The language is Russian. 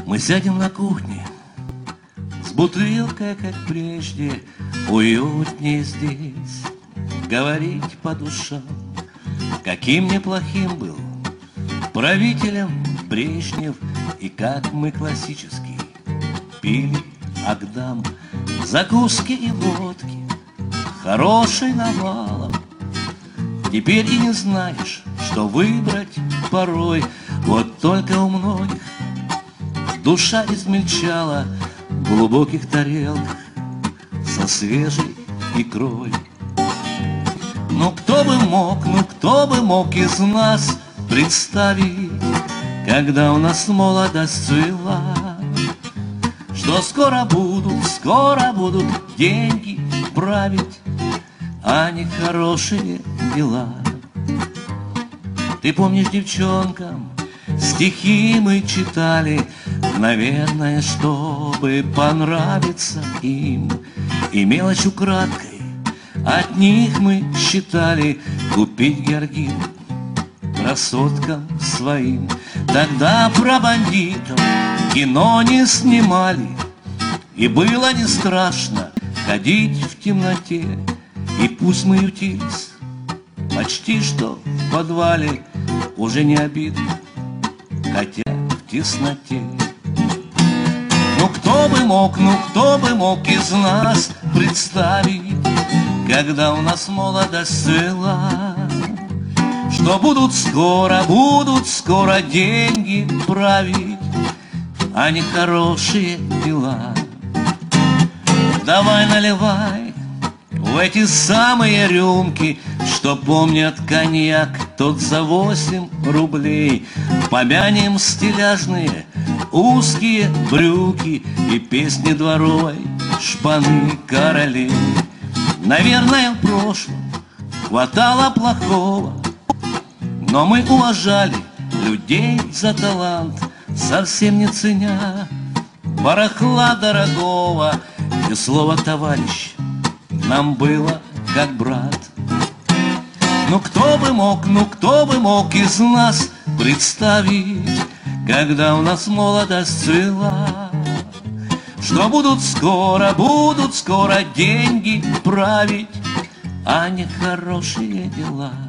Мы сядем на кухне с бутылкой, как прежде, уютнее здесь говорить по душам. Каким неплохим был правителем Брежнев, и как мы классически пили агдам, закуски и водки хорошей навалом. Теперь и не знаешь, что выбрать порой. Вот только у многих душа измельчала в глубоких тарелках со свежей икрой. Ну кто бы мог из нас представить, когда у нас молодость цвела, что скоро будут деньги править, а не хорошие дела. Ты помнишь, девчонкам стихи мы читали, наверное, чтобы понравиться им, и мелочь украдкой от них мы считали купить георгин красоткам своим. Тогда про бандитов кино не снимали, и было не страшно ходить в темноте. И пусть мы ютились почти что в подвале, уже не обидно, хотя в тесноте. Ну кто бы мог из нас представить, когда у нас молодость цвела, что будут скоро деньги править, а не хорошие дела. Давай наливай в эти самые рюмки, что помнят коньяк тот за 8 рублей. Помянем стиляжные узкие брюки и песни дворовой шпаны королей. Наверное, в прошлом хватало плохого, но мы уважали людей за талант, совсем не ценя барахла дорогого. И слово «товарищ» нам было как брат. Ну кто бы мог из нас представить, когда у нас молодость цвела, что будут скоро деньги править, а не хорошие дела.